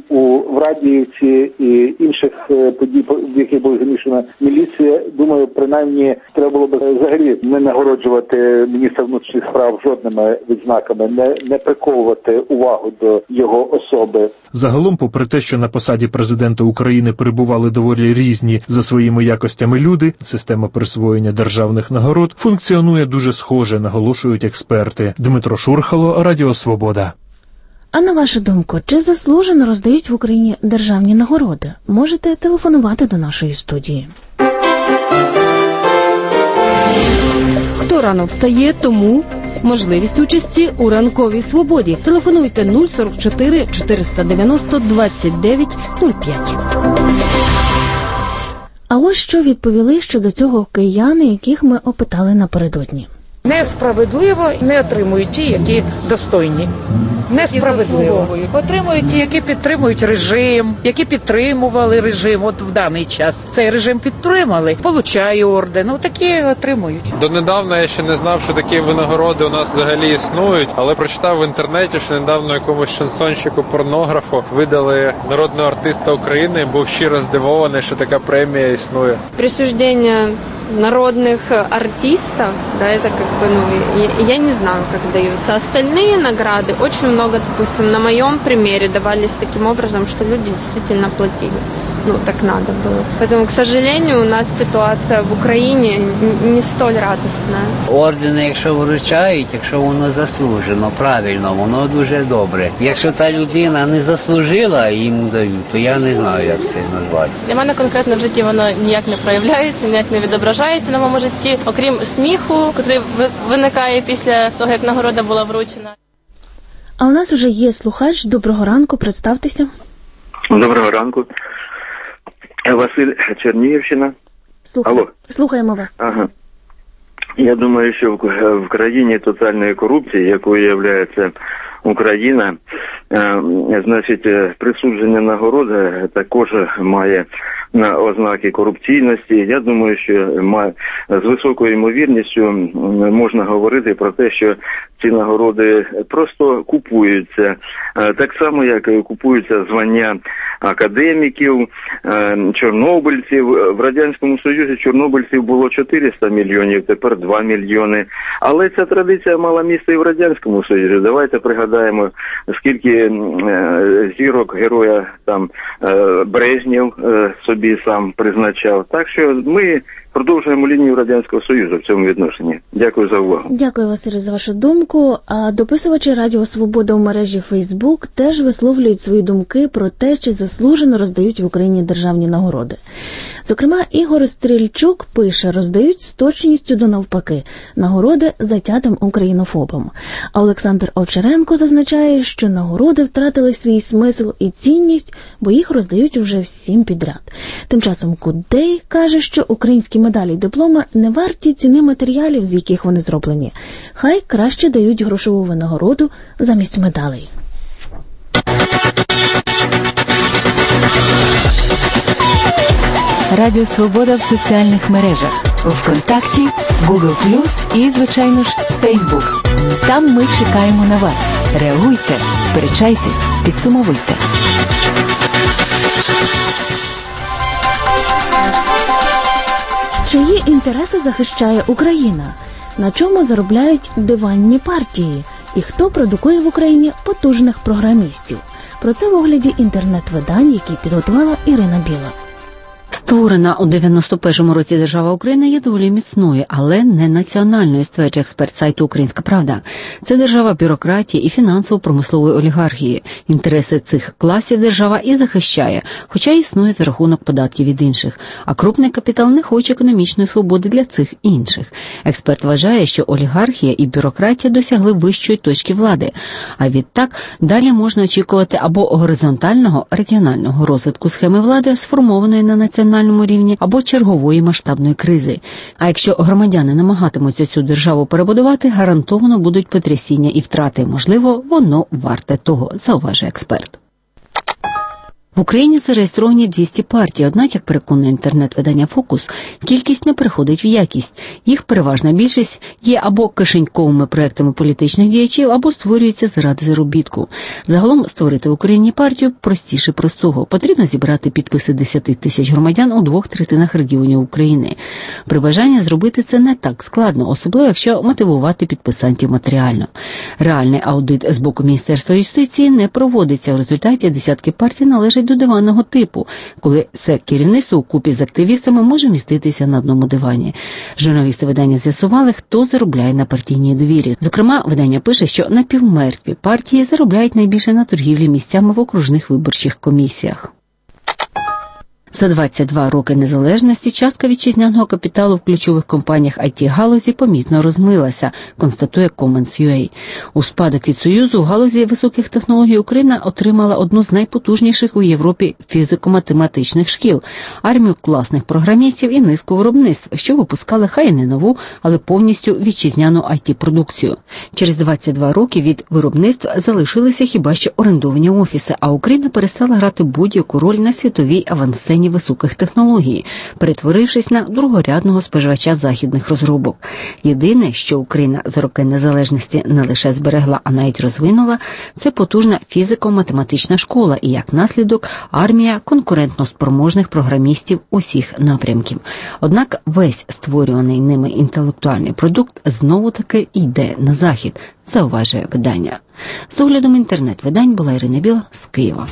в Радіївці і інших подій, в яких була замішана міліція, думаю, принаймні треба було б взагалі не нагороджувати міністра внутрішніх справ жодними відзнаками, не приковувати увагу до його особи. Загалом, попри те, що на посаді президента України перебували доволі різні за своїми якостями люди, система присвоєння державних нагород функціонує дуже схоже, наголошують експерти. Дмитро Шурхало, Радіо Свобода. А на вашу думку, чи заслужено роздають в Україні державні нагороди? Можете телефонувати до нашої студії. Хто рано встає, тому можливість участі у ранковій свободі. Телефонуйте 044 490 29 05. А ось що відповіли щодо цього кияни, яких ми опитали напередодні. Несправедливо не отримують ті, які достойні. Несправедливо. Отримують ті, які підтримують режим, які підтримували режим. От в даний час цей режим підтримали, получає орден. Такі отримують. Донедавна я ще не знав, що такі винагороди у нас взагалі існують, але прочитав в інтернеті, що недавно якомусь шансонщику-порнографу видали народного артиста України, був щиро здивований, що така премія існує. Присуждення народных артистов, да, это я не знаю, как даются. Остальные награды очень много, допустим, на моем примере давались таким образом, что люди действительно платили. Так надо было. Поэтому, к сожалению, у нас ситуация в Україні не столь радісна. Ордени, якщо вручають, якщо воно заслужено, правильно, воно дуже добре. Якщо та людина не заслужила і йому дають, то я не знаю, як це назвати. Для мене конкретно в житті воно ніяк не проявляється, ніяк не відображається на моєму житті, окрім сміху, який виникає після того, як нагорода була вручена. А у нас вже є слухач. Доброго ранку, представтеся. Доброго ранку. Василь, Чернігівщина. Слухаємо вас. Ага. Я думаю, що в країні тотальної корупції, якою є Україна, значить, присудження нагороди також має ознаки корупційності. Я думаю, що з високою ймовірністю можна говорити про те, що ці нагороди просто купуються. Так само, як купуються звання академіків, чорнобильців. В Радянському Союзі чорнобильців було 400 мільйонів, тепер 2 мільйони. Але ця традиція мала місце і в Радянському Союзі. Давайте пригадаємо, скільки зірок героя Брежнєв собі сам призначав. Так що ми продовжуємо лінію Радянського Союзу в цьому відношенні. Дякую за увагу. Дякую, Василь, за вашу думку. А дописувачі Радіо Свобода в мережі Фейсбук теж висловлюють свої думки про те, чи заслужено роздають в Україні державні нагороди. Зокрема, Ігор Стрільчук пише, роздають з точністю до навпаки, нагороди затятим українофобам. А Олександр Овчаренко зазначає, що нагороди втратили свій смисл і цінність, бо їх роздають уже всім підряд. Тим часом Кудей каже, що українські медалі й дипломи не варті ціни матеріалів, з яких вони зроблені. Хай краще дають грошову винагороду замість медалей. Радіо Свобода в соціальних мережах. ВКонтакті, Google+, і, звичайно ж, Фейсбук. Там ми чекаємо на вас. Реагуйте, сперечайтесь, підсумовуйте. Чиї інтереси захищає Україна? На чому заробляють диванні партії? І хто продукує в Україні потужних програмістів? Про це в огляді інтернет-видань, які підготувала Ірина Біла. Створена у 91-му році держава Україна є доволі міцною, але не національною, стверджує експерт сайту «Українська правда». Це держава бюрократії і фінансово-промислової олігархії. Інтереси цих класів держава і захищає, хоча існує за рахунок податків від інших. А крупний капітал не хоче економічної свободи для цих інших. Експерт вважає, що олігархія і бюрократія досягли вищої точки влади. А відтак далі можна очікувати або горизонтального регіонального розвитку схеми влади, сформованої на національному рівні, або чергової масштабної кризи. А якщо громадяни намагатимуться цю державу перебудувати, гарантовано будуть потрясіння і втрати. Можливо, воно варте того, зауважує експерт. В Україні зареєстровані 200 партій, однак, як переконує інтернет-видання «Фокус», кількість не переходить в якість. Їх переважна більшість є або кишеньковими проектами політичних діячів, або створюються заради заробітку. Загалом створити в Україні партію простіше простого. Потрібно зібрати підписи 10 тисяч громадян у 2/3 регіонів України. При бажанні зробити це не так складно, особливо якщо мотивувати підписантів матеріально. Реальний аудит з боку Міністерства юстиції не проводиться. В результаті десятки партій належать до диванного типу, коли це керівництво у купі з активістами може міститися на одному дивані. Журналісти видання з'ясували, хто заробляє на партійній довірі. Зокрема, видання пише, що напівмертві партії заробляють найбільше на торгівлі місцями в окружних виборчих комісіях. За 22 роки незалежності частка вітчизняного капіталу в ключових компаніях IT-галузі помітно розмилася, констатує Comments.ua. У спадок від Союзу у галузі високих технологій Україна отримала одну з найпотужніших у Європі фізико-математичних шкіл, армію класних програмістів і низку виробництв, що випускали хай і не нову, але повністю вітчизняну IT-продукцію. Через 22 роки від виробництв залишилися хіба що орендовані офіси, а Україна перестала грати будь-яку роль на світовій авансцені високих технологій, перетворившись на другорядного споживача західних розробок. Єдине, що Україна за роки незалежності не лише зберегла, а навіть розвинула, це потужна фізико-математична школа і, як наслідок, армія конкурентноспроможних програмістів усіх напрямків. Однак весь створюваний ними інтелектуальний продукт знову-таки йде на захід, зауважує видання. З оглядом інтернет-видань була Ірина Біла з Києва.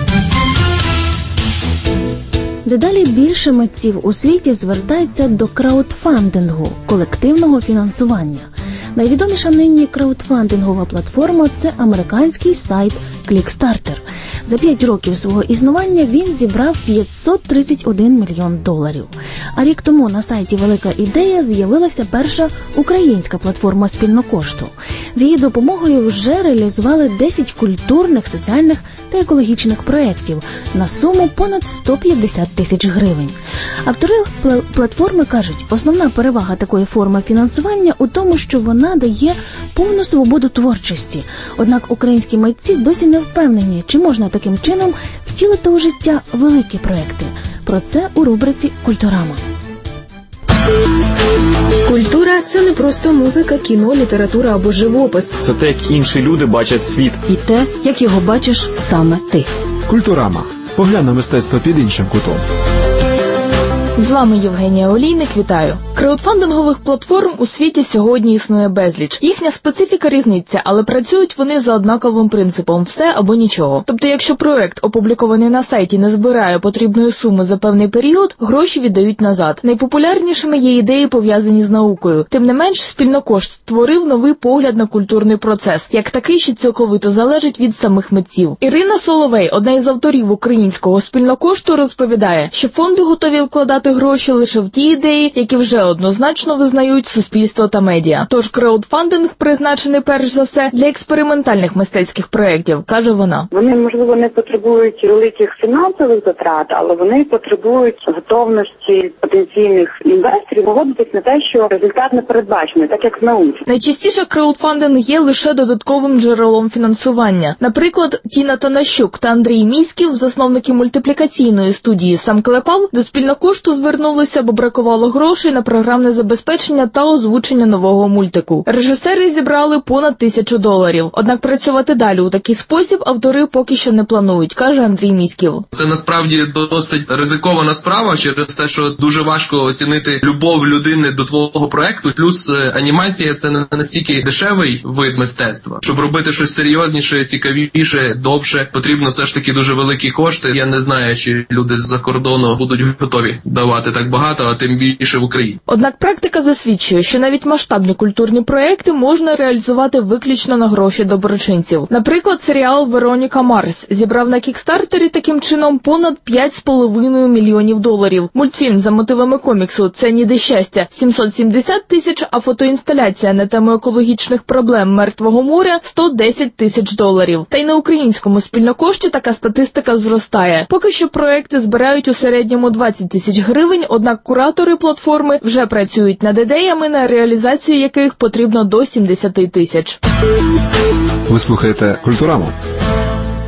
Дедалі більше митців у світі звертаються до краудфандингу – колективного фінансування. Найвідоміша нині краудфандингова платформа – це американський сайт Kickstarter. За 5 років свого існування він зібрав $531 мільйон. А рік тому на сайті «Велика ідея» з'явилася перша українська платформа спільнокошту. З її допомогою вже реалізували 10 культурних, соціальних та екологічних проєктів на суму понад 150 тисяч гривень. Автори платформи кажуть, основна перевага такої форми фінансування у тому, що вона дає повну свободу творчості. Однак українські митці досі не впевнені, чи можна таким чином втілити у життя великі проекти. Про це у рубриці «Культурама». Культура – це не просто музика, кіно, література або живопис. Це те, як інші люди бачать світ. І те, як його бачиш саме ти. Культурама. Поглянь на мистецтво під іншим кутом. З вами Євгенія Олійник, вітаю. Краудфандингових платформ у світі сьогодні існує безліч. Їхня специфіка різниця, але працюють вони за однаковим принципом – все або нічого. Тобто, якщо проект, опублікований на сайті, не збирає потрібної суми за певний період, гроші віддають назад. Найпопулярнішими є ідеї, пов'язані з наукою. Тим не менш, спільнокошт створив новий погляд на культурний процес, як такий, що цілковито залежить від самих митців. Ірина Соловей, одна із авторів українського спільнокошту, розповідає, що фонди готові вкладати гроші лише в ті ідеї, які вже однозначно визнають суспільство та медіа. Тож краудфандинг призначений перш за все для експериментальних мистецьких проєктів, каже вона. Вони, можливо, не потребують великих фінансових затрат, але вони потребують готовності потенційних інвесторів погодитись на те, що результат не передбачений, так як в науці. Найчастіше краудфандинг є лише додатковим джерелом фінансування. Наприклад, Тіна Танащук та Андрій Міськів, засновники мультиплікаційної студії «Сам Клепав», до спільнокошту звернулися, бо бракувало грошей на програмне забезпечення та озвучення нового мультику. Режисери зібрали понад $1000. Однак працювати далі у такий спосіб автори поки що не планують, каже Андрій Міськів. Це насправді досить ризикована справа через те, що дуже важко оцінити любов людини до твого проекту. Плюс анімація – це не настільки дешевий вид мистецтва. Щоб робити щось серйозніше, цікавіше, довше, потрібно все ж таки дуже великі кошти. Я не знаю, чи люди з-за кордону будуть готові давати так багато, а тим більше в Україні. Однак практика засвідчує, що навіть масштабні культурні проекти можна реалізувати виключно на гроші доброчинців. Наприклад, серіал «Вероніка Марс» зібрав на Кікстартері таким чином понад $5,5 мільйонів. Мультфільм за мотивами коміксу «Це ніде щастя» – 770 тисяч, а фотоінсталяція на тему екологічних проблем Мертвого моря – $110 000. Та й на українському спільнокошті така статистика зростає. Поки що проекти збирають у середньому 20 тисяч гривень, однак куратори платформи вже працюють над ідеями, на реалізацію яких потрібно до 70 тисяч. Ви слухаєте «Культураму».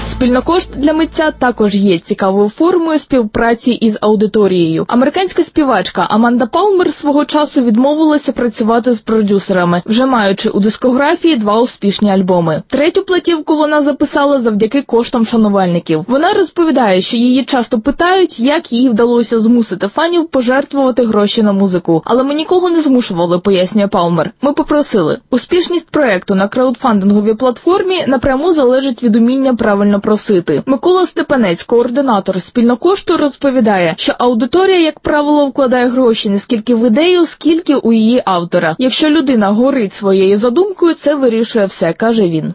Спільнокошт для митця також є цікавою формою співпраці із аудиторією. Американська співачка Аманда Палмер свого часу відмовилася працювати з продюсерами, вже маючи у дискографії 2 успішні альбоми. Третю платівку вона записала завдяки коштам шанувальників. Вона розповідає, що її часто питають, як їй вдалося змусити фанів пожертвувати гроші на музику. Але ми нікого не змушували, пояснює Палмер. Ми попросили. Успішність проекту на краудфандинговій платформі напряму залежить від уміння правильно просити. Микола Степанець, координатор Спільнокошту, розповідає, що аудиторія, як правило, вкладає гроші не скільки в ідею, скільки у її автора. Якщо людина горить своєю задумкою, це вирішує все, каже він.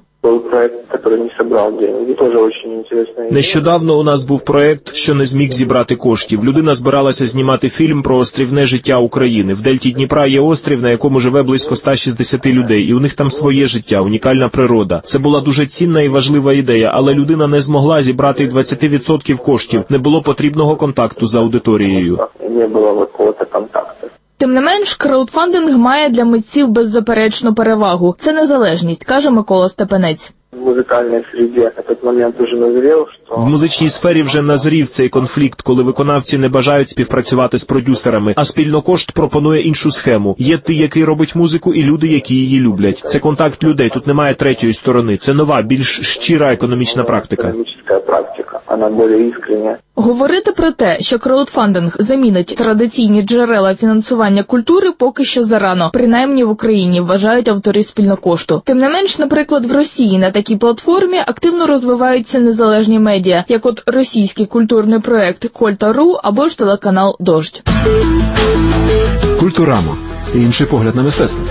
Нещодавно у нас був проект, що не зміг зібрати коштів. Людина збиралася знімати фільм про острівне життя України. В дельті Дніпра є острів, на якому живе близько 160 людей, і у них там своє життя, унікальна природа. Це була дуже цінна і важлива ідея, але людина не змогла зібрати 20% коштів. Не було потрібного контакту з аудиторією. Не було якогось контакту. Тим не менш, краудфандинг має для митців беззаперечну перевагу. Це незалежність, каже Микола Степанець. В музичній сфері вже назрів цей конфлікт, коли виконавці не бажають співпрацювати з продюсерами, а Спільнокошт пропонує іншу схему. Є ти, який робить музику, і люди, які її люблять. Це контакт людей, тут немає третьої сторони. Це нова, більш щира економічна практика. Говорити про те, що краудфандинг замінить традиційні джерела фінансування культури, поки що зарано, принаймні в Україні, вважають автори Спільнокошту. Тим не менш, наприклад, в Росії на такій платформі активно розвиваються незалежні медіа, як от російський культурний проект «Кольта.ру» або ж телеканал «Дождь». Культурама. Інший погляд на мистецтво.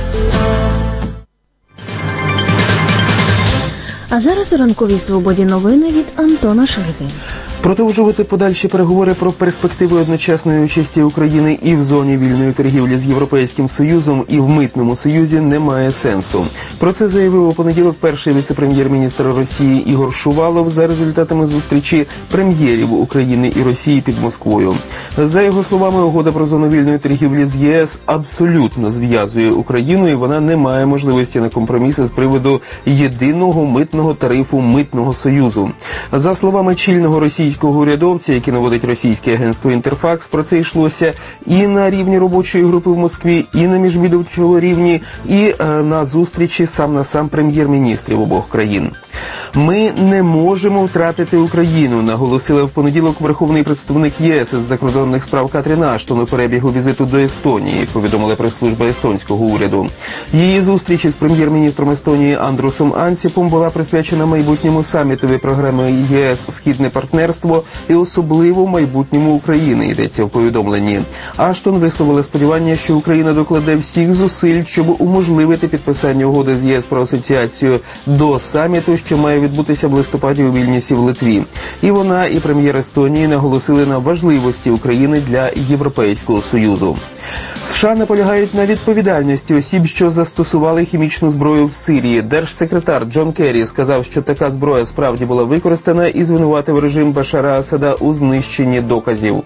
А зараз у ранковій свободі новини від Антона Шерги. Продовжувати подальші переговори про перспективи одночасної участі України і в зоні вільної торгівлі з Європейським Союзом, і в Митному Союзі немає сенсу. Про це заявив у понеділок перший віце-прем'єр-міністр Росії Ігор Шувалов за результатами зустрічі прем'єрів України і Росії під Москвою. За його словами, угода про зону вільної торгівлі з ЄС абсолютно зв'язує Україну, і вона не має можливості на компроміси з приводу єдиного митного тарифу Митного Союзу. За словами чільного російського урядовця, який наводить російське агентство «Інтерфакс», про це йшлося і на рівні робочої групи в Москві, і на міжвідомчому рівні, і на зустрічі сам на сам прем'єр-міністрів обох країн. «Ми не можемо втратити Україну», наголосила в понеділок верховний представник ЄС із закордонних справ Катрін Аштон у перебігу візиту до Естонії, повідомила прес-служба естонського уряду. Її зустріч із прем'єр-міністром Естонії Андрусом Ансіпом була присвячена майбутньому самітові програми ЄС «Східне партнерство» і особливо майбутньому України, йдеться в повідомленні. Аштон висловила сподівання, що Україна докладе всіх зусиль, щоб уможливити підписання угоди з ЄС про асоціацію до саміту, що має відбутися в листопаді у Вільнюсі в Литві. І вона, і прем'єр Естонії наголосили на важливості України для Європейського Союзу. США наполягають на відповідальності осіб, що застосували хімічну зброю в Сирії. Держсекретар Джон Керрі сказав, що така зброя справді була використана, і звинуватив режим Башара Асада у знищенні доказів.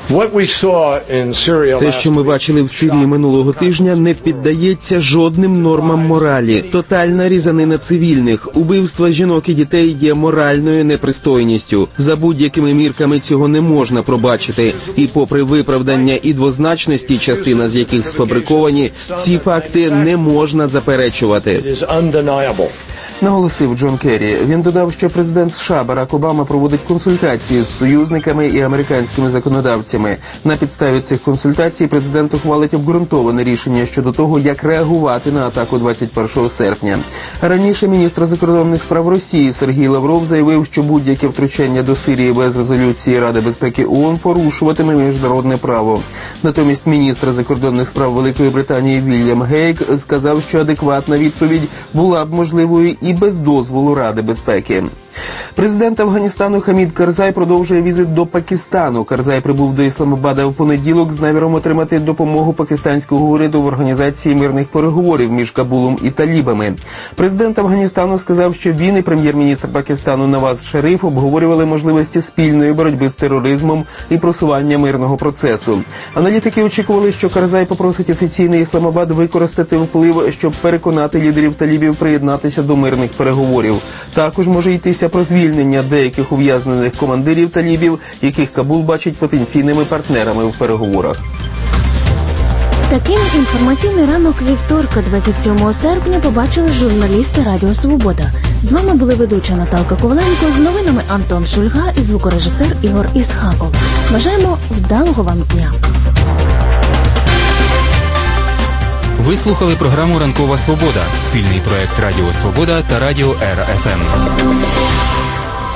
Те, що ми бачили в Сирії минулого тижня, не піддається жодним нормам моралі. Тотальна різанина цивільних, убивства жінок і дітей є моральною непристойністю. За будь-якими мірками цього не можна пробачити. І попри виправдання і двозначності, частина з яких сфабриковані, ці факти не можна заперечувати. Наголосив Джон Керрі. Він додав, що президент США Барак Обама проводить консультації з союзниками і американськими законодавцями. На підставі цих консультацій президент ухвалить обґрунтоване рішення щодо того, як реагувати на атаку 21 серпня. Раніше міністр закордонних справ Росії Сергій Лавров заявив, що будь-яке втручання до Сирії без резолюції Ради безпеки ООН порушуватиме міжнародне право. Натомість міністр закордонних справ Великої Британії Вільям Гейк сказав, що адекватна відповідь була б можливою і без дозволу Ради безпеки. Президент Афганістану Хамід Карзай продовжує візит до Пакистану. Карзай прибув до Ісламабада в понеділок з наміром отримати допомогу пакистанського уряду в організації мирних переговорів між Кабулом і талібами. Президент Афганістану сказав, що він і прем'єр-міністр Пакистану Наваз Шариф обговорювали можливості спільної боротьби з тероризмом і просування мирного процесу. Аналітики очікували, що Карзай попросить офіційний Ісламабад використати вплив, щоб переконати лідерів талібів приєднатися до мирних переговорів. Також може йтися Йдеться про звільнення деяких ув'язнених командирів талібів, яких Кабул бачить потенційними партнерами в переговорах. Таким інформаційний ранок вівторка, 27 серпня, побачили журналісти Радіо Свобода. З вами були ведуча Наталка Коваленко, з новинами Антон Шульга і звукорежисер Ігор Ісхаков. Бажаємо вдалого вам дня. Ви слухали програму «Ранкова Свобода» – спільний проект Радіо Свобода та Радіо Ера ФМ.